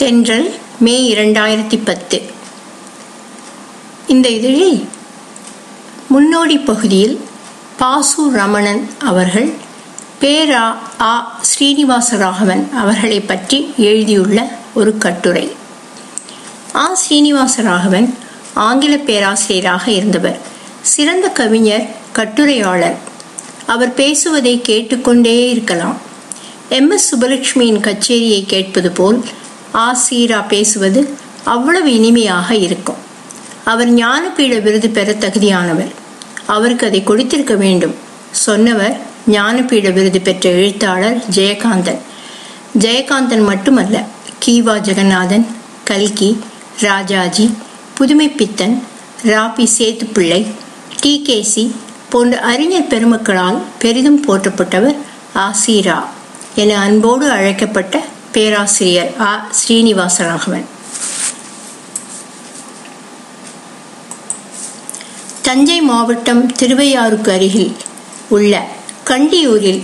தென்றல் மே 2010. இந்த இதழில் முன்னோடி பகுதியில் பாசு ரமணன் அவர்கள் பேரா ஆ ஸ்ரீனிவாசராகவன் அவர்களை பற்றி எழுதியுள்ள ஒரு கட்டுரை. ஆ ஸ்ரீனிவாசராகவன் ஆங்கில பேராசிரியராக இருந்தவர். சிறந்த கவிஞர், கட்டுரையாளர். அவர் பேசுவதை கேட்டுக்கொண்டே இருக்கலாம். MS சுபலட்சுமியின் கச்சேரியை கேட்பது போல் ஆசீரா பேசுவது அவ்வளவு இனிமையாக இருக்கும். அவர் ஞானபீட விருது பெற தகுதியானவர். அவருக்கு அதை கொடுத்திருக்க வேண்டும். சொன்னவர் ஞானபீட விருது பெற்ற எழுத்தாளர் ஜெயகாந்தன். ஜெயகாந்தன் மட்டுமல்ல, கீவா ஜெகநாதன், கல்கி, ராஜாஜி, புதுமைப்பித்தன், ராபி சேத்துப்பிள்ளை, TKC போன்ற அறிஞர் பெருமக்களால் பெரிதும் போற்றப்பட்டவர் ஆசீரா என அன்போடு அழைக்கப்பட்ட பேராசிரியர் ஆ ஸ்ரீனிவாசராகவன். தஞ்சை மாவட்டம் திருவையாறுக்கு அருகில் உள்ள கண்டியூரில்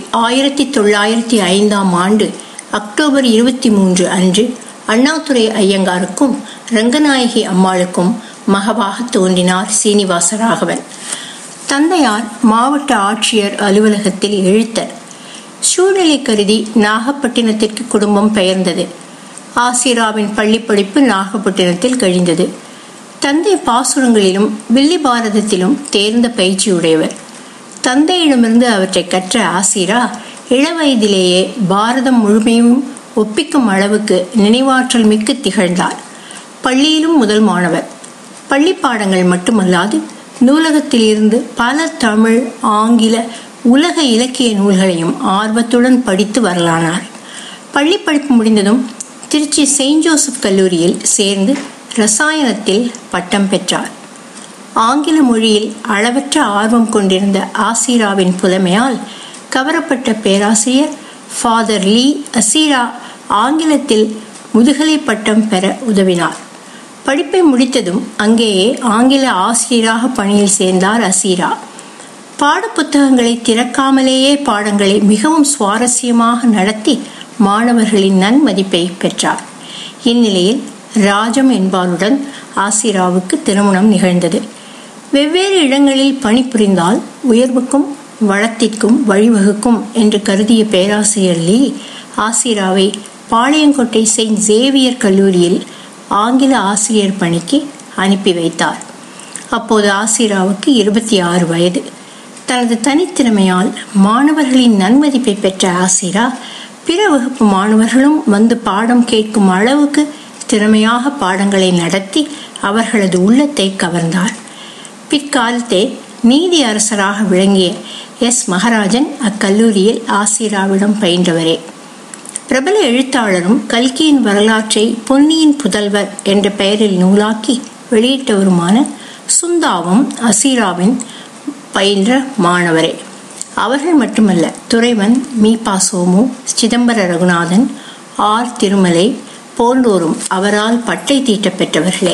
1905 அக்டோபர் 23 அன்று அண்ணாதுரை ஐயங்காருக்கும் ரங்கநாயகி அம்மாளுக்கும் மகவாக தோன்றினார் ஸ்ரீனிவாசராகவன். தந்தையார் மாவட்ட ஆட்சியர் அலுவலகத்தில் எழுத்தர். சூழ்நிலை கருதி நாகப்பட்டினத்திற்கு குடும்பம் பெயர்ந்தது. ஆசிராவின் பள்ளி படிப்பு நாகப்பட்டினத்தில் கழிந்தது. தந்தை பாசுரங்களிலும் வில்லி பாரதத்திலும் தேர்ந்த பயிற்சியுடையவர். தந்தையிடமிருந்து அவற்றை கற்ற ஆசிரா இளவயதிலேயே பாரதம் முழுமையும் ஒப்பிக்கும் அளவுக்கு நினைவாற்றல் மிக்க திகழ்ந்தார். பள்ளியிலும் முதல் மாணவர். பள்ளி பாடங்கள் மட்டுமல்லாது நூலகத்தில் இருந்து பல தமிழ், ஆங்கில, உலக இலக்கிய நூல்களையும் ஆர்வத்துடன் படித்து வரலானார். பள்ளி படிப்பு முடிந்ததும் திருச்சி செயின்ட் ஜோசப் கல்லூரியில் சேர்ந்து ரசாயனத்தில் பட்டம் பெற்றார். ஆங்கில மொழியில் அளவற்ற ஆர்வம் கொண்டிருந்த ஆசீராவின் புலமையால் கவரப்பட்ட பேராசிரியர் ஃபாதர் லீ அசீரா ஆங்கிலத்தில் முதுகலை பட்டம் பெற உதவினார். படிப்பை முடித்ததும் அங்கேயே ஆங்கில ஆசிரியராக பணியில் சேர்ந்தார் அசீரா. பாட புத்தகங்களை திறக்காமலேயே பாடங்களை மிகவும் சுவாரஸ்யமாக நடத்தி மாணவர்களின் நன்மதிப்பை பெற்றார். இந்நிலையில் ராஜம் என்பாருடன் ஆசிராவுக்கு திருமணம் நிகழ்ந்தது. வெவ்வேறு இடங்களில் பணிபுரிந்தால் உயர்வுக்கும் வளத்திற்கும் வழிவகுக்கும் என்று கருதிய பேராசிரியர் லீ ஆசிராவை பாளையங்கோட்டை செயின்ட் சேவியர் கல்லூரியில் ஆங்கில ஆசிரியர் பணிக்கு அனுப்பி வைத்தார். அப்போது ஆசிராவுக்கு 26 வயது. தனது தனித்திறமையால் மாணவர்களின் நன்மதிப்பை பெற்ற ஆசிரா பிற வகுப்பு மாணவர்களும் வந்து பாடம் கேட்கும் அளவுக்கு திறமையாக பாடங்களை நடத்தி அவர்களது உள்ளத்தை கவர்ந்தார். பிற்காலத்தே நீதி அரசராக விளங்கிய S மகராஜன் அக்கல்லூரியில் ஆசிராவிடம் பயின்றவரே. பிரபல எழுத்தாளரும் கல்கியின் வரலாற்றை பொன்னியின் புதல்வர் என்ற பெயரில் நூலாக்கி வெளியிட்டவருமான சுந்தாவும் அசீராவின் பயின்ற மாணவரே. அவர்கள் மட்டுமல்ல, துரைவன், மீபா சோமு, சிதம்பர ரகுநாதன், ஆர் திருமலை போன்றோரும் அவரால் பட்டை தீட்ட பெற்றவர்களே.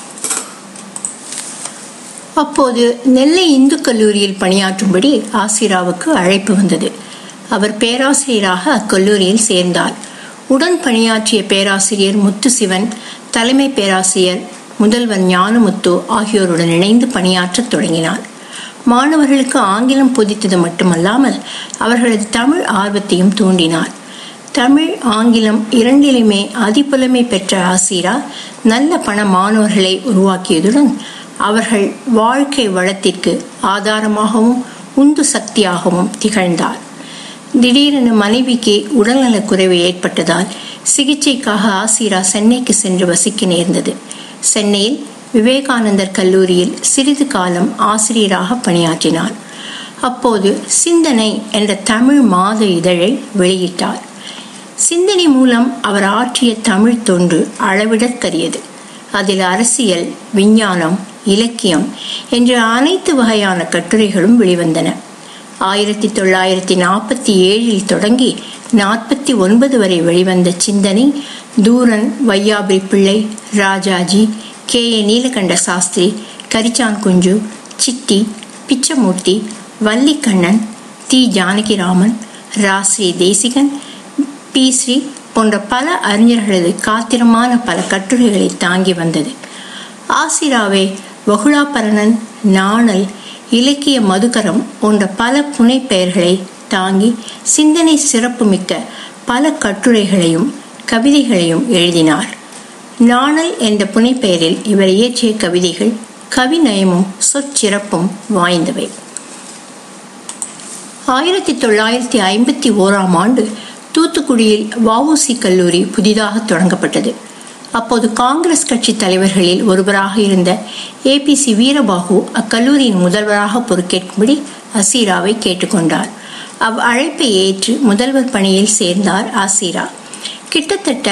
அப்போது நெல்லை இந்து கல்லூரியில் பணியாற்றும்படி ஆசிராவுக்கு அழைப்பு வந்தது. அவர் பேராசிரியராக அக்கல்லூரியில் சேர்ந்தார். உடன் பணியாற்றிய பேராசிரியர் முத்துசிவன், தலைமை பேராசிரியர் முதல்வர் ஞானமுத்து ஆகியோருடன் இணைந்து பணியாற்றத் தொடங்கினார். மாணவர்களுக்கு ஆங்கிலம் போதித்தது மட்டுமல்லாமல் அவர்களது தமிழ் ஆர்வத்தையும் தூண்டினார். தமிழ், ஆங்கிலம் இரண்டிலுமே அதிபுலமை பெற்ற ஆசிரா நல்ல பண மாணவர்களை உருவாக்கியதுடன் அவர்கள் வாழ்க்கை வளத்திற்கு ஆதாரமாகவும் உந்து சக்தியாகவும் திகழ்ந்தார். திடீரென மனைவிக்கு உடல்நலக் குறைவு ஏற்பட்டதால் சிகிச்சைக்காக ஆசிரா சென்னைக்கு சென்று வசிக்க நேர்ந்தது. சென்னையில் விவேகானந்தர் கல்லூரியில் சிறிது காலம் ஆசிரியராக பணியாற்றினார். அப்போது சிந்தனை என்ற தமிழ் மாத இதழை வெளியிட்டார். சிந்தனை மூலம் அவர் ஆற்றிய தமிழ் தொண்டு அளவிடற்கரியது. அதில் அரசியல், விஞ்ஞானம், இலக்கியம் என்ற அனைத்து வகையான கட்டுரைகளும் வெளிவந்தன. 1947 தொடங்கி 49 வரை வெளிவந்த சிந்தனை தூரன், வையாபுரி பிள்ளை, ராஜாஜி, KA நீலகண்ட சாஸ்திரி, கரிச்சான் குஞ்சு, சிட்டி, பிச்சமூர்த்தி, வள்ளிக்கண்ணன், தி. ஜானகிராமன், ராஸ்ரீ தேசிகன், பி. ஸ்ரீ போன்ற பல அறிஞர்களது காத்திரமான பல கட்டுரைகளை தாங்கி வந்தது. ஆசிராவே வகுளாபரணன், நாணல், இலக்கிய மதுகரம் போன்ற பல புனை பெயர்களை தாங்கி சிந்தனை சிறப்புமிக்க பல கட்டுரைகளையும் கவிதைகளையும் எழுதினார். நாணல் என்ற புனைப்பெயரில் இவர் இயற்றிய கவிதைகள் கவிநயமும் சொற்சிறப்பும் வாய்ந்தவை. 1951 தூத்துக்குடியில் வ.உ.சி. கல்லூரி புதிதாக தொடங்கப்பட்டது. அப்போது காங்கிரஸ் கட்சி தலைவர்களில் ஒருவராக இருந்த ஏபிசி வீரபாகு அக்கல்லூரியின் முதல்வராக பொறுப்பேற்கும்படி ஆசிராவை கேட்டுக்கொண்டார். அழைப்பை ஏற்று முதல்வர் பணியில் சேர்ந்தார் ஆசிரா. கிட்டத்தட்ட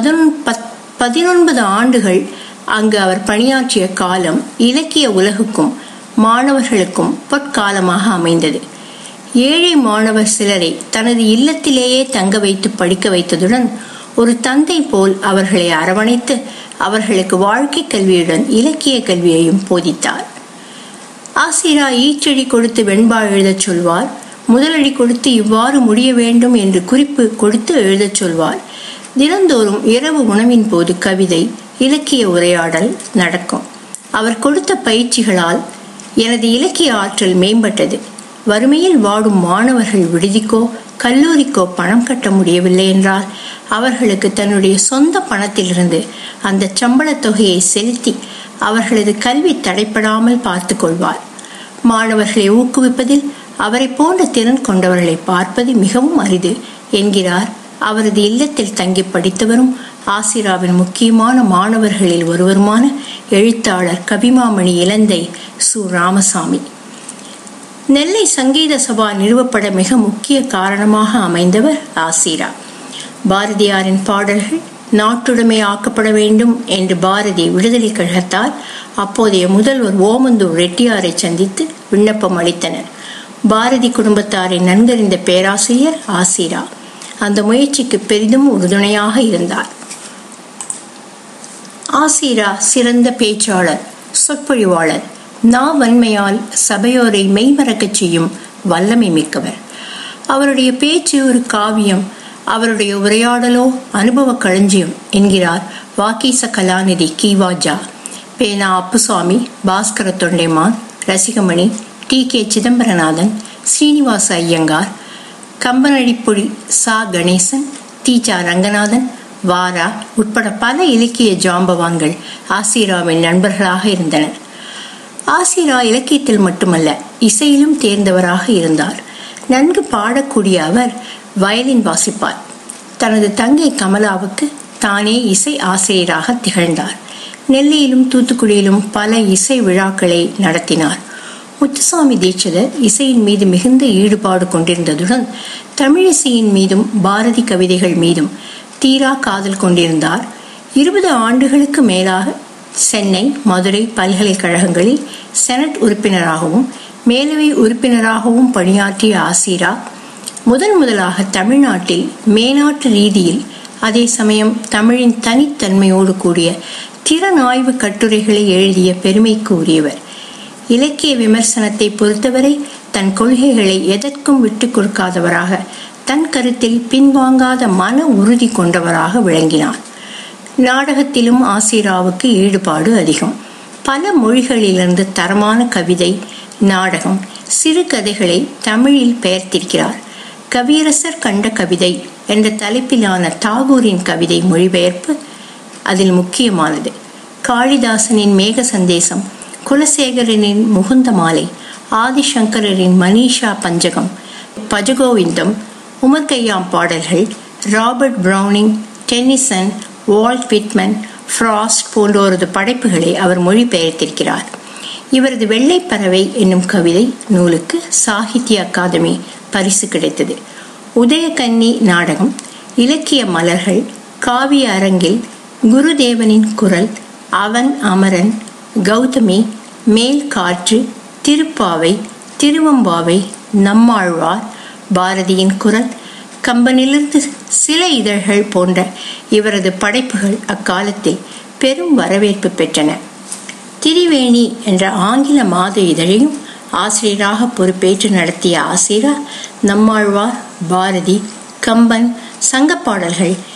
19 ஆண்டுகள் அங்கு அவர் பணியாற்றிய காலம் இலக்கிய உலகுக்கும் மாணவர்களுக்கும் பொற்காலமாக அமைந்தது. ஏழை மாணவர் சிலரை தனது இல்லத்திலேயே தங்க வைத்து படிக்க வைத்ததுடன் ஒரு தந்தை போல் அவர்களை அரவணைத்து அவர்களுக்கு வாழ்க்கை கல்வியுடன் இலக்கிய கல்வியையும் போதித்தார். ஆசிரா ஈச்சடி கொடுத்து வெண்பா எழுதச் சொல்வார். முதலடி கொடுத்து இவ்வாறு முடிய வேண்டும் என்று குறிப்பு கொடுத்து எழுதச் சொல்வார். தினந்தோறும் இரவு உணவின் போது கவிதை, இலக்கிய உரையாடல் நடக்கும். அவர் கொடுத்த பயிற்சிகளால் எனது இலக்கிய ஆற்றல் மேம்பட்டது. வறுமையில் வாடும் மாணவர்கள் விடுதிக்கோ கல்லூரிக்கோ பணம் கட்ட முடியவில்லை என்றால் அவர்களுக்கு தன்னுடைய சொந்த பணத்திலிருந்து அந்த சம்பள தொகையை செலுத்தி அவர்களது கல்வி தடைப்படாமல் பார்த்து கொள்வார். மாணவர்களை ஊக்குவிப்பதில் அவரை போன்ற திறன் கொண்டவர்களை பார்ப்பது மிகவும் அரிது என்கிறார் அவரது இல்லத்தில் தங்கி படித்தவரும் ஆசிராவின் முக்கியமான மாணவர்களில் ஒருவருமான எழுத்தாளர் கவிமாமணி இலந்தை சு. ராமசாமி. நெல்லை சங்கீத சபா நிறுவப்பட மிக முக்கிய காரணமாக அமைந்தவர் ஆசிரா. பாரதியாரின் பாடல்கள் நாட்டுடைமை ஆக்கப்பட வேண்டும் என்று பாரதி விடுதலை கழகத்தால் அப்போதைய முதல்வர் ஓமந்தூர் ரெட்டியாரை சந்தித்து விண்ணப்பம் அளித்தனர். பாரதி குடும்பத்தாரை நன்கறிந்த பேராசிரியர் ஆசிரா அந்த முயற்சிக்கு பெரிதும் உறுதுணையாக இருந்தார். ஆசிரா சிறந்த பேச்சாளர், சொற்பொழிவாளர், நாவன்மையால் சபையோரை மெய்மறக்கச் செய்யும் வல்லமை மிக்கவர். அவருடைய பேச்சு ஒரு காவியம், அவருடைய உரையாடலோ அனுபவ களஞ்சியம் என்கிறார் வாக்கீச கலாநிதி கீவாஜா. பேனா அப்புசாமி, பாஸ்கர தொண்டைமான், ரசிகமணி, டி.கே. சிதம்பரநாதன், ஸ்ரீனிவாச ஐயங்கார், கம்பனடிப்பொடி சா. கணேசன், தி.சா. ரங்கநாதன், வாரா உட்பட பல இலக்கிய ஜாம்பவான்கள் ஆசிராவின் நண்பர்களாக இருந்தனர். ஆசிரா இலக்கியத்தில் மட்டுமல்ல இசையிலும் தேர்ந்தவராக இருந்தார். நன்கு பாடக்கூடிய அவர் வயலின் வாசிப்பார். தனது தங்கை கமலாவுக்கு தானே இசை ஆசிரியராக திகழ்ந்தார். நெல்லையிலும் தூத்துக்குடியிலும் பல இசை விழாக்களை நடத்தினார். முத்துசாமி தீட்சிதர் இசையின் மீது மிகுந்த ஈடுபாடு கொண்டிருந்ததுடன் தமிழிசையின் மீதும் பாரதி கவிதைகள் மீதும் தீரா காதல் கொண்டிருந்தார். 20 ஆண்டுகளுக்கு மேலாக சென்னை, மதுரை பல்கலைக்கழகங்களில் செனட் உறுப்பினராகவும் மேலவை உறுப்பினராகவும் பணியாற்றிய ஆசிரா முதலாக தமிழ்நாட்டில் மேனாட்டு ரீதியில் அதே சமயம் தமிழின் தனித்தன்மையோடு கூடிய திறனாய்வு கட்டுரைகளை எழுதிய பெருமைக்கு உரியவர். இலக்கிய விமர்சனத்தை பொறுத்தவரை தன் கொள்கைகளை எதற்கும் விட்டுக் கொடுக்காதவராக, தன் கருத்தில் பின்வாங்காத மன உறுதி கொண்டவராக விளங்கினார். நாடகத்திலும் ஆசிராவுக்கு ஈடுபாடு அதிகம். பல மொழிகளிலிருந்து தரமான கவிதை, நாடகம், சிறுகதைகளை தமிழில் பெயர்த்திருக்கிறார். கவியரசர் கண்ட கவிதை என்ற தலைப்பிலான தாகூரின் கவிதை மொழிபெயர்ப்பு அதில் முக்கியமானது. காளிதாசனின் மேக சந்தேசம், குலசேகரனின் முகுந்த மாலை, ஆதிசங்கரின் மனிஷா பஞ்சகம், பஜகோவிந்தம், உமர் கய்யாம் பாடல்கள், Robert Browning, Tennyson, Walt Whitman, Frost போன்றோரது படைப்புகளை அவர் மொழிபெயர்த்திருக்கிறார். இவரது வெள்ளைப்பறவை என்னும் கவிதை நூலுக்கு சாகித்ய அகாதமி பரிசு கிடைத்தது. உதயகன்னி நாடகம், இலக்கிய மலர்கள், காவிய அரங்கில், குருதேவனின் குரல், அவன் அமரன், கௌதமி, மேல் காற்று, திருப்பாவை, திருவம்பாவை, நம்மாழ்வார், பாரதியின் குரல், கம்பனிலிருந்து சில இதழ்கள் போன்ற இவரது படைப்புகள் அக்காலத்தில் பெரும் வரவேற்பு பெற்றன. திரிவேணி என்ற ஆங்கில மாத இதழையும் ஆசிரியராக பொறுப்பேற்று நடத்திய ஆசிரா நம்மாழ்வார், பாரதி, கம்பன், சங்க பாடல்கள்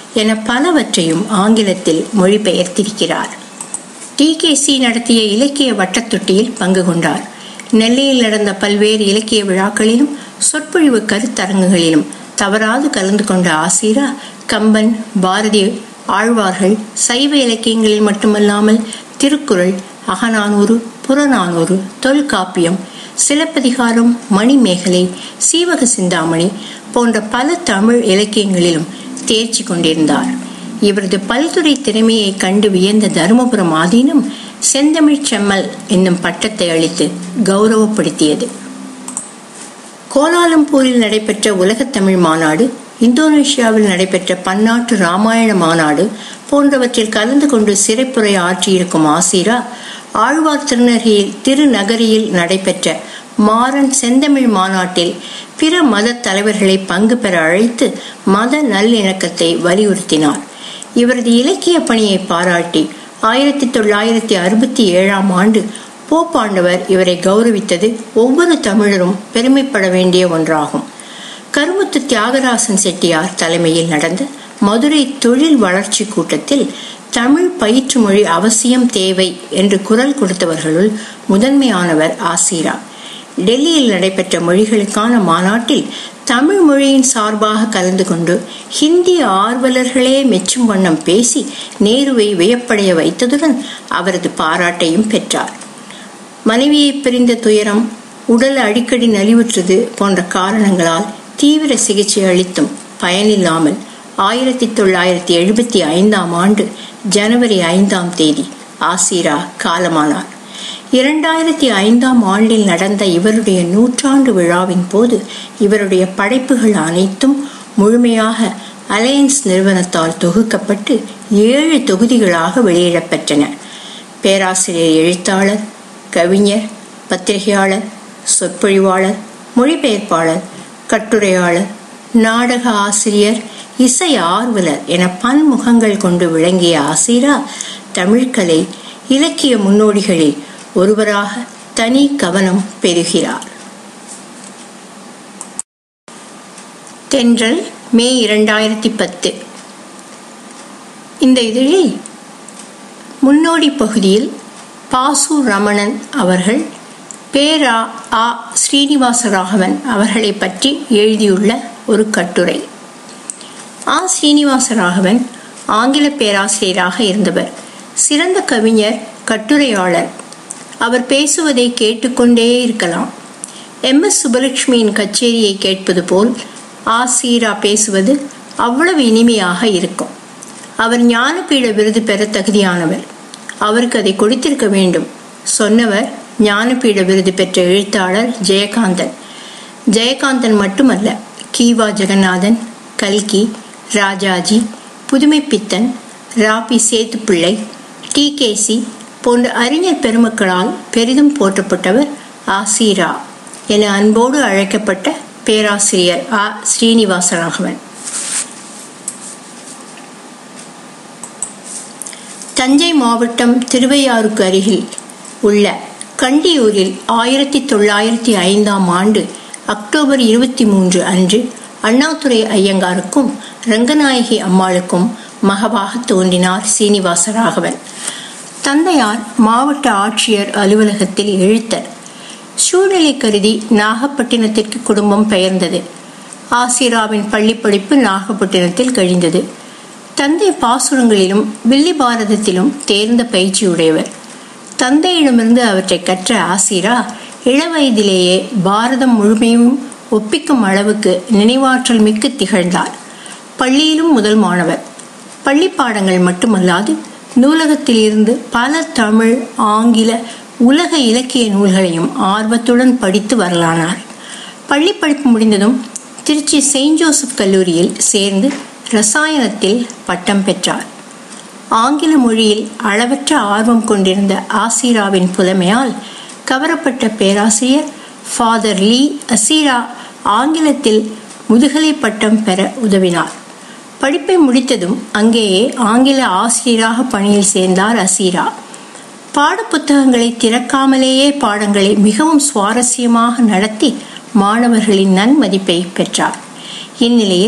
என பலவற்றையும் ஆங்கிலத்தில் மொழிபெயர்த்திருக்கிறார். டிகேசி நடத்திய இலக்கிய வட்டத்தொட்டியில் பங்கு கொண்டார். நெல்லையில் நடந்த பல்வேறு இலக்கிய விழாக்களிலும் சொற்பொழிவு கருத்தரங்குகளிலும் தவறாது கலந்து கொண்ட ஆசிரா கம்பன், பாரதி, ஆழ்வார்கள், சைவ இலக்கியங்களில் மட்டுமல்லாமல் திருக்குறள், அகநானூறு, புறநானூறு, தொல்காப்பியம், சிலப்பதிகாரம், மணிமேகலை, சீவக சிந்தாமணி போன்ற பல தமிழ் இலக்கியங்களிலும் தேர்ச்சி கொண்டிருந்தார். இவரது பல்துறை திறமையை கண்டு வியந்த தருமபுரம் ஆதீனம் செந்தமிழ் செம்மல் என்னும் பட்டத்தை அளித்து கௌரவப்படுத்தியது. கோலாலம்பூரில் நடைபெற்ற உலகத் தமிழ் மாநாடு, இந்தோனேஷியாவில் நடைபெற்ற பன்னாட்டு இராமாயண மாநாடு போன்றவற்றில் கலந்து கொண்டு சிறைப்புரை ஆற்றியிருக்கும் ஆசிரா, ஆழ்வார் திருநகரியில் நடைபெற்ற மாறன் செந்தமிழ் மாநாட்டில் பிற மத தலைவர்களை பங்கு பெற அழைத்து மத நல்லிணக்கத்தை வலியுறுத்தினார். இவரது இலக்கிய பணியை பாராட்டி 1967 போப்பாண்டவர் இவரை கௌரவித்தது ஒவ்வொரு தமிழரும் பெருமைப்பட வேண்டிய ஒன்றாகும். கருமுத்து தியாகராசன் செட்டியார் தலைமையில் நடந்த மதுரை தொழில் வளர்ச்சி கூட்டத்தில் தமிழ் பயிற்று மொழி அவசியம் தேவை என்று குரல் கொடுத்தவர்களுள் முதன்மையானவர் ஆசிரா. டெல்லியில் நடைபெற்ற மொழிகளுக்கான மாநாட்டில் தமிழ் மொழியின் சார்பாக கலந்து கொண்டு ஹிந்தி ஆர்வலர்களே மெச்சும் வண்ணம் பேசி நேருவை வியப்படைய வைத்ததுடன் அவரது பாராட்டையும் பெற்றார். மனைவியை பிரிந்த துயரம், உடல் அடிக்கடி நலிவுற்றது போன்ற காரணங்களால் தீவிர சிகிச்சை அளித்தும் பயனில்லாமல் 1975 ஜனவரி 5 ஆசிரா காலமானார். 2005 நடந்த இவருடைய 100ஆண்டு விழாவின் போது இவருடைய படைப்புகள் அனைத்தும் முழுமையாக அலையன்ஸ் நிறுவனத்தால் தொகுக்கப்பட்டு 7 தொகுதிகளாக வெளியிடப்பெற்றன. பேராசிரியர், எழுத்தாளர், கவிஞர், பத்திரிகையாளர், சொற்பொழிவாளர், மொழிபெயர்ப்பாளர், கட்டுரையாளர், நாடக ஆசிரியர், இசை ஆர்வலர் என பன்முகங்கள் கொண்டு விளங்கிய ஆசிரா தமிழ்கலை இலக்கிய முன்னோடிகளில் ஒருவராக தனி கவனம் பெறுகிறார். தென்றல், மே 2010. இந்த இதழில் முன்னோடி பகுதியில் பாசு ரமணன் அவர்கள் பேரா ஆ ஸ்ரீனிவாசராகவன் அவர்களை பற்றி எழுதியுள்ள ஒரு கட்டுரை. ஆ ஸ்ரீனிவாசராகவன் ஆங்கில பேராசிரியராக இருந்தவர். சிறந்த கவிஞர், கட்டுரையாளர். அவர் பேசுவதை கேட்டுக்கொண்டே இருக்கலாம். MS சுப்பலட்சுமியின் கச்சேரியை கேட்பது போல் ஆசிரா பேசுவது அவ்வளவு இனிமையாக இருக்கும். அவர் ஞானபீட விருது பெற தகுதியானவர். அவருக்கு அதை கொடுத்திருக்க வேண்டும். சொன்னவர் ஞானபீட விருது பெற்ற எழுத்தாளர் ஜெயகாந்தன். ஜெயகாந்தன் மட்டுமல்ல, கீவா ஜெகநாதன், கல்கி, ராஜாஜி, புதுமைப்பித்தன், ராபி சேத்துப்பிள்ளை, டிகேசி போன்ற அறிஞர் பெருமக்களால் பெரிதும் போற்றப்பட்டவர் ஆசிரா என அன்போடு அழைக்கப்பட்ட பேராசிரியர் ஆ ஸ்ரீனிவாசராகவன். தஞ்சை மாவட்டம் திருவையாறுக்கு அருகில் உள்ள கண்டியூரில் 1905 அக்டோபர் 23 அன்று அண்ணாதுரை ஐயங்காருக்கும் ரங்கநாயகி அம்மாளுக்கும் மகவாக தோன்றினார் சீனிவாசராகவன். தந்தையார் மாவட்ட ஆட்சியர் அலுவலகத்தில் எழுத்தர். சூழ்நிலை கருதி நாகப்பட்டினத்திற்கு குடும்பம் பெயர்ந்தது. ஆசிராவின் பள்ளி படிப்பு நாகப்பட்டினத்தில் கழிந்தது. தந்தை பாசுரங்களிலும் வில்லி பாரதத்திலும் தேர்ந்த பயிற்சியுடையவர். தந்தையிடமிருந்து அவற்றை கற்ற ஆசிரா இளவயதிலேயே பாரதம் முழுமையும் ஒப்பிக்கும் அளவுக்கு நினைவாற்றல் மிக்க திகழ்ந்தார். பள்ளியிலும் முதல் மாணவர். பள்ளி பாடங்கள் மட்டுமல்லாது நூலகத்தில் இருந்து பல தமிழ், ஆங்கில, உலக இலக்கிய நூல்களையும் ஆர்வத்துடன் படித்து வரலானார். பள்ளி படிப்பு முடிந்ததும் திருச்சி செயின்ட் ஜோசப் கல்லூரியில் சேர்ந்து ரசாயனத்தில் பட்டம் பெற்றார். ஆங்கில மொழியில் அளவற்ற ஆர்வம் கொண்டிருந்த ஆசிராவின் புலமையால் கவரப்பட்ட பேராசிரியர் ஃபாதர் லீ அசிரா ஆங்கிலத்தில் முதுகலை பட்டம் பெற உதவினார். படிப்பை முடித்ததும் அங்கேயே ஆங்கில ஆசிரியராக பணியில் சேர்ந்தார் அசிரா. பாடப்புத்தகங்களை திறக்காமலேயே பாடங்களை மிகவும் சுவாரஸ்யமாக நடத்தி மாணவர்களின் நன்மதிப்பை பெற்றார். இந்நிலையில்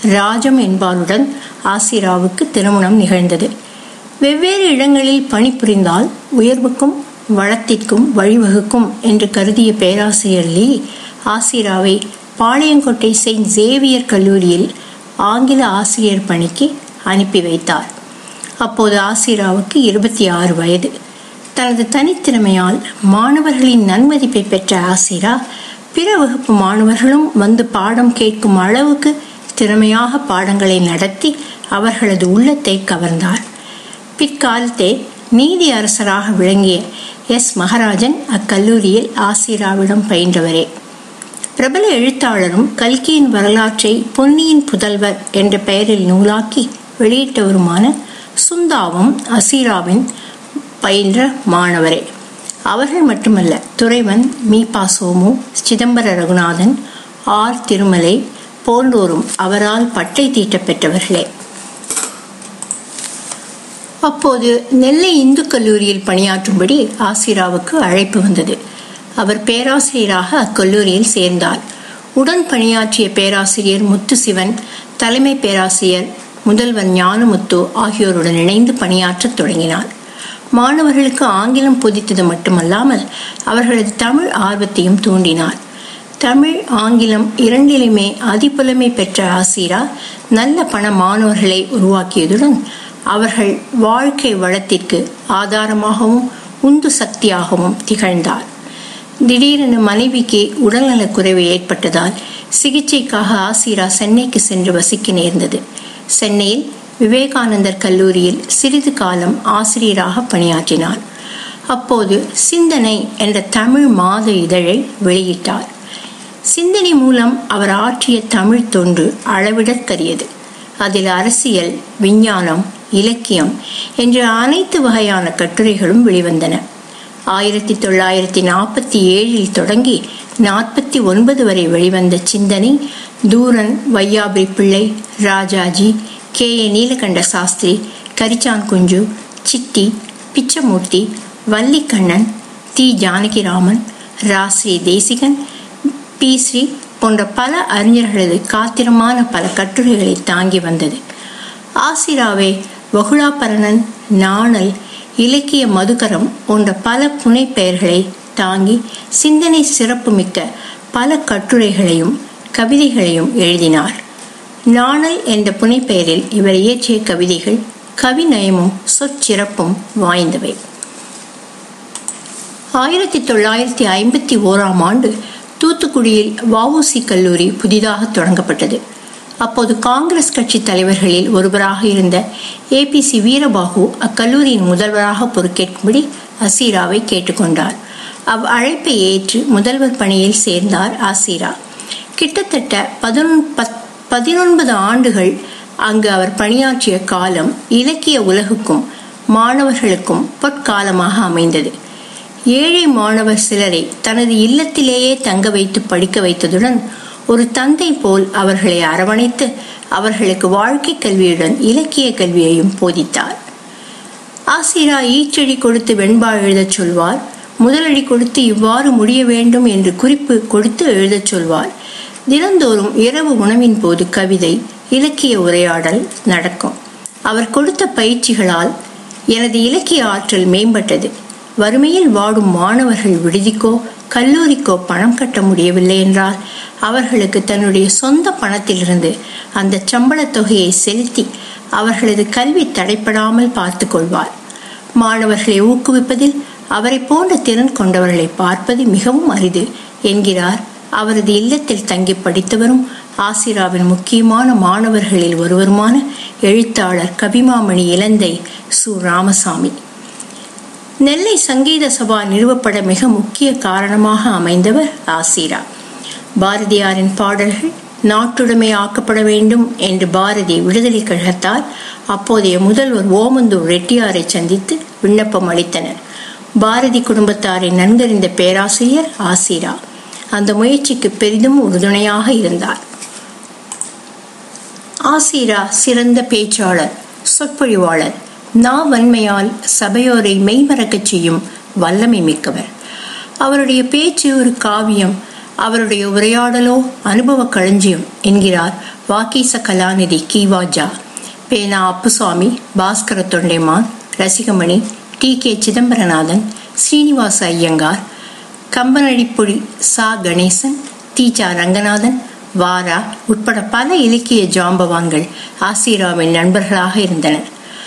ராஜம் என்பாருடன் ஆசிராவுக்கு திருமணம் நிகழ்ந்தது. வெவ்வேறு இடங்களில் பணிபுரிந்தால் உயர்வுக்கும் வளத்திற்கும் வழிவகுக்கும் என்று கருதிய பேராசிரியர் லீ ஆசிராவை பாளையங்கோட்டை செயின்ட் சேவியர் கல்லூரியில் ஆங்கில ஆசிரியர் பணிக்கு அனுப்பி வைத்தார். அப்போது ஆசிராவுக்கு 26 வயது. தனது தனித்திறமையால் மாணவர்களின் நன்மதிப்பை பெற்ற ஆசிரா பிற வகுப்பு மாணவர்களும் வந்து பாடம் கேட்கும் அளவுக்கு திறமையாக பாடங்களை நடத்தி அவர்களது உள்ளத்தை கவர்ந்தார். பிற்காலத்தே நீதி அரசராக விளங்கிய எஸ். மகராஜன் அக்கல்லூரியில் ஆசிராவிடம் பயின்றவரே. பிரபல எழுத்தாளரும் கல்கியின் வரலாற்றை பொன்னியின் புதல்வர் என்ற பெயரில் நூலாக்கி வெளியிட்டவருமான சுந்தாவும் ஆசிராவின் பயின்ற மாணவரே. அவர்கள் மட்டுமல்ல, துரைவன், மீபா சோமு, சிதம்பர ரகுநாதன், ஆர். திருமலை போன்றோரும் அவரால் பட்டை தீட்ட பெற்றவர்களே. அப்போது நெல்லை இந்து கல்லூரியில் பணியாற்றும்படி ஆசிராவுக்கு அழைப்பு வந்தது. அவர் பேராசிரியராக அக்கல்லூரியில் சேர்ந்தார். உடன் பணியாற்றிய பேராசிரியர் முத்துசிவன், தலைமை பேராசிரியர் முதல்வர் ஞானமுத்து ஆகியோருடன் இணைந்து பணியாற்றத் தொடங்கினார். மாணவர்களுக்கு ஆங்கிலம் போதித்தது மட்டுமல்லாமல் அவர்களது தமிழ் ஆர்வத்தையும் தூண்டினார். தமிழ், ஆங்கிலம் இரண்டிலுமே அதிபுலமை பெற்ற ஆசிரா நல்ல பண மாணவர்களை உருவாக்கியதுடன் அவர்கள் வாழ்க்கை வளத்திற்கு ஆதாரமாகவும் உந்து சக்தியாகவும் திகழ்ந்தார். திடீரென மனைவிக்கு உடல்நலக்குறைவு ஏற்பட்டதால் சிகிச்சைக்காக ஆசிரா சென்னைக்கு சென்று வசிக்க நேர்ந்தது. சென்னையில் விவேகானந்தர் கல்லூரியில் சிறிது காலம் ஆசிரியராக பணியாற்றினார். அப்போது சிந்தனை என்ற தமிழ் மாத இதழை வெளியிட்டார். சிந்தனை மூலம் அவர் ஆற்றிய தமிழ் தொண்டு அளவிடற்கரியது. அதில் அரசியல், விஞ்ஞானம், இலக்கியம் என்ற அனைத்து வகையான கட்டுரைகளும் வெளிவந்தன. 1947 தொடங்கி 49 வரை வெளிவந்த சிந்தனை தூரன், வையாபுரி பிள்ளை, ராஜாஜி, K.A. நீலகண்ட சாஸ்திரி, கரிச்சான் குஞ்சு, சிட்டி, பிச்சமூர்த்தி, வள்ளிக்கண்ணன், தி. ஜானகிராமன், ராஸ்ரீ தேசிகன், பி. ஸ்ரீ போன்ற பல அறிஞர்களது காத்திரமான பல கட்டுரைகளை தாங்கி வந்தது. ஆசிராவை வகுளாபரணன், நாணல், இலக்கிய மதுகரம் போன்ற பல புனை பெயர்களை தாங்கி சிந்தனை சிறப்புமிக்க பல கட்டுரைகளையும் கவிதைகளையும் எழுதினார். நாணல் என்ற புனைப்பெயரில் இவர் இயற்றிய கவிதைகள் கவிநயமும் சொற்சிறப்பும் வாய்ந்தவை. 1951 தூத்துக்குடியில் வ.உ.சி. கல்லூரி புதிதாக தொடங்கப்பட்டது. அப்போது காங்கிரஸ் கட்சி தலைவர்களில் ஒருவராக இருந்த APC வீரபாகு அக்கல்லூரியின் முதல்வராக பொறுப்பேற்கும்படி ஆசிராவை கேட்டுக்கொண்டார். அழைப்பை ஏற்று முதல்வர் பணியில் சேர்ந்தார் ஆசிரா. கிட்டத்தட்ட 19 ஆண்டுகள் அங்கு அவர் பணியாற்றிய காலம் இலக்கிய உலகுக்கும் மாணவர்களுக்கும் பொற்காலமாக அமைந்தது. ஏழை மாணவர் சிலரை தனது இல்லத்திலேயே தங்க வைத்து படிக்க வைத்ததுடன் ஒரு தந்தை போல் அவர்களை அரவணைத்து அவர்களுக்கு வாழ்க்கை கல்வியுடன் இலக்கிய கல்வியையும் போதித்தார். ஆசிரா ஈச்செடி கொடுத்து வெண்பா எழுதச் சொல்வார். முதலடி கொடுத்து இவ்வாறு முடிய வேண்டும் என்று குறிப்பு கொடுத்து எழுதச் சொல்வார். தினந்தோறும் இரவு உணவின் போது கவிதை, இலக்கிய உரையாடல் நடக்கும். அவர் கொடுத்த பயிற்சிகளால் எனது இலக்கிய ஆற்றல் மேம்பட்டது. வறுமையில் வாடும் மாணவர்கள் விடுதிக்கோ கல்லூரிக்கோ பணம் கட்ட முடியவில்லை என்றால் அவர்களுக்கு தன்னுடைய சொந்த பணத்திலிருந்து அந்த சம்பள தொகையை செலுத்தி அவர்களது கல்வி தடைப்படாமல் பார்த்து கொள்வார். மாணவர்களை ஊக்குவிப்பதில் அவரை போன்ற திறன் கொண்டவர்களை பார்ப்பது மிகவும் அரிது என்கிறார் அவரது இல்லத்தில் தங்கி படித்தவரும் ஆசிராவின் முக்கியமான மாணவர்களில் ஒருவருமான எழுத்தாளர் கவிமாமணி இலந்தை சு. ராமசாமி. நெல்லை சங்கீத சபா நிறுவப்பட மிக முக்கிய காரணமாக அமைந்தவர் ஆசிரா. பாரதியாரின் பாடல்கள் நாட்டுடைமை ஆக்கப்பட வேண்டும் என்று பாரதி விடுதலை கழகத்தார் அப்போதைய முதல்வர் ஓமந்தூர் ரெட்டியாரை சந்தித்து விண்ணப்பம் அளித்தனர். பாரதி குடும்பத்தாரை நன்கறிந்த பேராசிரியர் ஆசிரா அந்த முயற்சிக்கு பெரிதும் உறுதுணையாக இருந்தார். ஆசிரா சிறந்த பேச்சாளர், சொற்பொழிவாளர், நாவன்மையால் சபையோரை மெய்மறக்கச் செய்யும் வல்லமை மிக்கவர். அவருடைய பேச்சு ஒரு காவியம். அவருடைய உரையாடலோ அனுபவ களஞ்சியம் என்கிறார் வாகீச கலாநிதி கீவாஜா. பேனா அப்புசாமி, பாஸ்கர தொண்டைமான், ரசிகமணி, டி.கே. சிதம்பரநாதன், ஸ்ரீனிவாச ஐயங்கார், கம்பனடிப்பொடி சா கணேசன், தி.ச. ரங்கநாதன், வாரா உட்பட பல இலக்கிய ஜாம்பவான்கள் ஆசிராவின் நண்பர்களாக இருந்தனர்.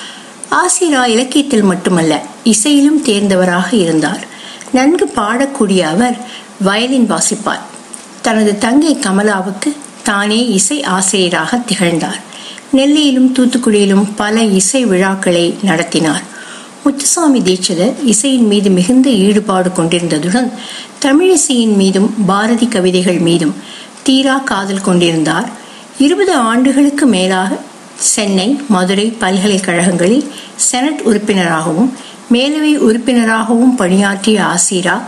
ஆசிரா இலக்கியத்தில் மட்டுமல்ல, இசையிலும் தேர்ந்தவராக இருந்தார். நன்கு பாடக்கூடிய அவர் வயலின் வாசிப்பார். தனது தங்கை கமலாவுக்கு தானே இசை ஆசிரியராக திகழ்ந்தார். நெல்லையிலும் தூத்துக்குடியிலும் பல இசை விழாக்களை நடத்தினார். முத்துசாமி தீட்சிதர் இசையின் மீது மிகுந்த ஈடுபாடு கொண்டிருந்ததுடன் தமிழிசையின் மீதும் பாரதி கவிதைகள் மீதும் தீரா காதல் கொண்டிருந்தார். 20 ஆண்டுகளுக்கு மேலாக சென்னை, மதுரை பல்கலைக்கழகங்களில் செனட் உறுப்பினராகவும் மேலவை உறுப்பினராகவும் பணியாற்றிய ஆசிரா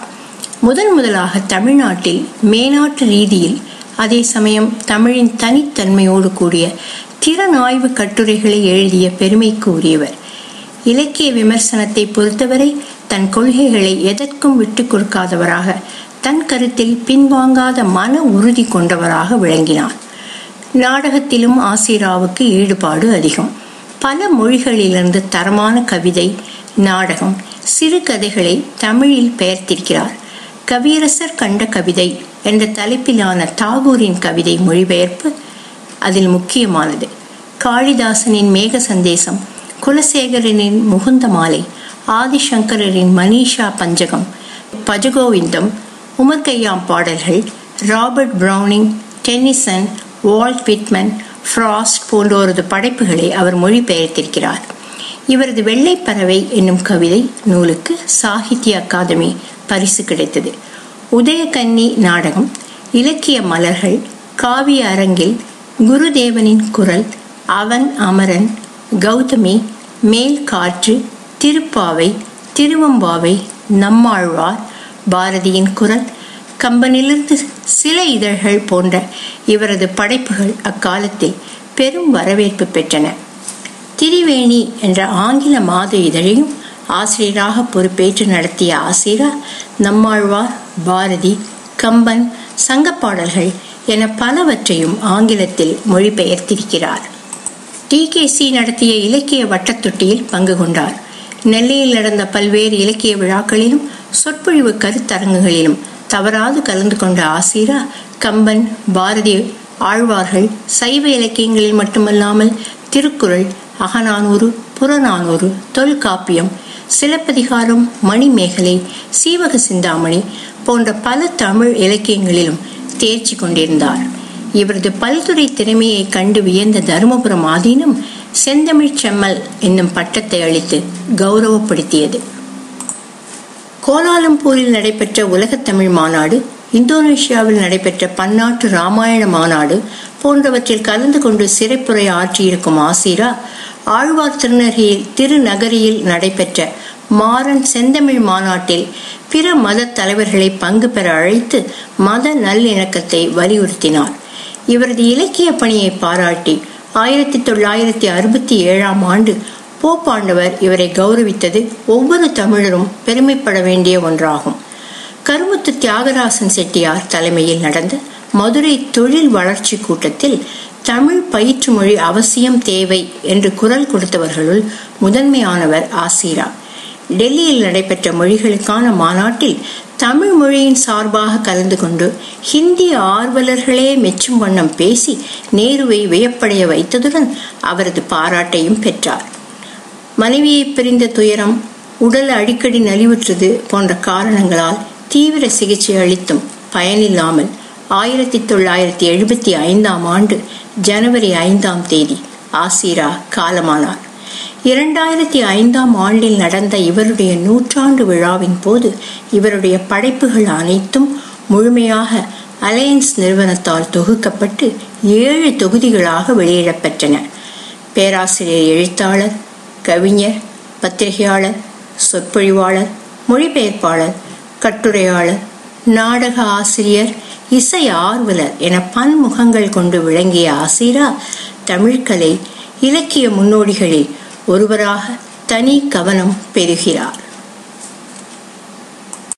முதலாக தமிழ்நாட்டில் மேனாட்டு ரீதியில், அதே சமயம் தமிழின் தனித்தன்மையோடு கூடிய திறனாய்வு கட்டுரைகளை எழுதிய பெருமைக்கு உரியவர். இலக்கிய விமர்சனத்தை பொறுத்தவரை தன் கொள்கைகளை எதற்கும் விட்டுக் கொடுக்காதவராக, தன் கருத்தில் பின்வாங்காத மன உறுதி கொண்டவராக விளங்கினார். நாடகத்திலும் ஆசிராவுக்கு ஈடுபாடு அதிகம். பல மொழிகளிலிருந்து தரமான கவிதை, நாடகம், சிறுகதைகளை தமிழில் பெயர்த்திருக்கிறார். கவியரசர் கண்ட கவிதை என்ற தலைப்பிலான தாகூரின் கவிதை மொழிபெயர்ப்பு அதில் முக்கியமானது. காளிதாசனின் மேக சந்தேசம், குலசேகரனின் முகுந்த மாலை, ஆதிசங்கரின் மனிஷா பஞ்சகம், பஜகோவிந்தம், உமர் கய்யாம் பாடல்கள், Robert Browning, Tennyson, Walt Whitman, Frost போன்றோரது படைப்புகளை அவர் மொழிபெயர்த்திருக்கிறார். இவரது வெள்ளைப்பறவை என்னும் கவிதை நூலுக்கு சாகித்ய அகாதமி பரிசு கிடைத்தது. உதயகன்னி நாடகம், இலக்கிய மலர்கள், காவிய அரங்கில், குருதேவனின் குரல், அவன் அமரன், கௌதமி, மேல் காற்று, திருப்பாவை, திருவம்பாவை, நம்மாழ்வார், பாரதியின் குரல், கம்பனிலிருந்து சில இதழ்கள் போன்ற இவரது படைப்புகள் அக்காலத்தில் பெரும் வரவேற்பு பெற்றன. திரிவேணி என்ற ஆங்கில மாத இதழையும் ஆசிரியராக பொறுப்பேற்று நடத்திய ஆசிரா நம்மாழ்வார், பாரதி, கம்பன், சங்கப்பாடல்கள் என பலவற்றையும் ஆங்கிலத்தில் மொழிபெயர்த்திருக்கிறார். டி.கே.சி. நடத்திய இலக்கிய வட்டத்தொட்டியில் பங்கு கொண்டார். நெல்லையில் நடந்த பல்வேறு இலக்கிய விழாக்களிலும் சொற்பொழிவு கருத்தரங்குகளிலும் தவறாது கலந்து கொண்ட ஆசிரா கம்பன், பாரதி, ஆழ்வார்கள், சைவ இலக்கியங்களில் மட்டுமல்லாமல் திருக்குறள், அகநானூறு, புறநானூறு, தொல்காப்பியம், சிலப்பதிகாரம், மணிமேகலை, சீவக சிந்தாமணி போன்ற பல தமிழ் இலக்கியங்களிலும் தேர்ச்சி கொண்டிருந்தார். இவரது பல்துறை திறமையை கண்டு வியந்த தருமபுரம் ஆதீனம் செந்தமிழ் செம்மல் என்னும் பட்டத்தை அளித்து கௌரவப்படுத்தியது. கோலாலம்பூரில் நடைபெற்ற உலகத் தமிழ் மாநாடு, இந்தோனேஷியாவில் நடைபெற்ற பன்னாட்டு ராமாயண மாநாடு போன்றவற்றில் கலந்து கொண்டு சிறைப்புரை ஆற்றியிருக்கும் ஆசிரா ஆழ்வார் திருநகரியில் நடைபெற்ற மாறன் செந்தமிழ் மாநாட்டில் பிற மத தலைவர்களை பங்கு பெற அழைத்து மத நல்லிணக்கத்தை வலியுறுத்தினார். இவரது இலக்கிய பணியை பாராட்டி 1967 ஆண்டு போப்பாண்டவர் இவரை கௌரவித்தது ஒவ்வொரு தமிழரும் பெருமைப்பட வேண்டிய ஒன்றாகும். கருமுத்து தியாகராசன் செட்டியார் தலைமையில் நடந்த மதுரை தொழில் வளர்ச்சி கூட்டத்தில் தமிழ் பயிற்று மொழி அவசியம் தேவை என்று குரல் கொடுத்தவர்களுள் முதன்மையானவர் ஆசிரா. டெல்லியில் நடைபெற்ற மொழிகளுக்கான மாநாட்டில் தமிழ் மொழியின் சார்பாக கலந்து கொண்டு ஹிந்தி ஆர்வலர்களே மெச்சும் வண்ணம் பேசி நேருவை வியப்படைய வைத்ததுடன் அவரது பாராட்டையும் பெற்றார். மனைவியை பிரிந்த துயரம், உடல் அடிக்கடி நலிவுற்றது போன்ற காரணங்களால் தீவிர சிகிச்சை அளித்தும் பயனில்லாமல் 1975 ஆண்டு ஜனவரி 5 ஆசிரா காலமானார். 2005 ஆண்டில் நடந்த இவருடைய 100ஆண்டு விழாவின் போது இவருடைய படைப்புகள் அனைத்தும் முழுமையாக அலையன்ஸ் நிறுவனத்தால் தொகுக்கப்பட்டு 7 தொகுதிகளாக வெளியிடப்பெற்றன. பேராசிரியர், எழுத்தாளர், கவிஞர், பத்திரிகையாளர், சொற்பொழிவாளர், மொழிபெயர்ப்பாளர், கட்டுரையாளர், நாடக ஆசிரியர், இசை ஆர்வலர் என பன்முகங்கள் கொண்டு விளங்கிய ஆசிரா தமிழ்கலை இலக்கிய முன்னோடிகளில் ஒருவராக தனி கவனம் பெறுகிறார்.